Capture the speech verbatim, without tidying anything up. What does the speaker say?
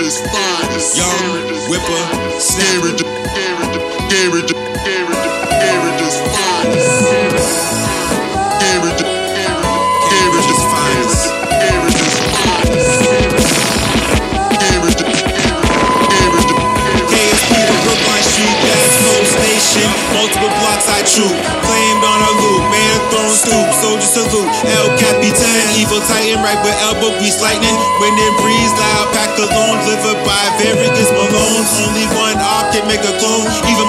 Young Whipper, Snapper. Multiple blocks I chew, claimed on a loop, man throne stoop, soldier salute, El Capitan, evil titan, right with elbow grease lightning, wind and breeze, loud pack alone, delivered by various Malones, only one op can make a clone, even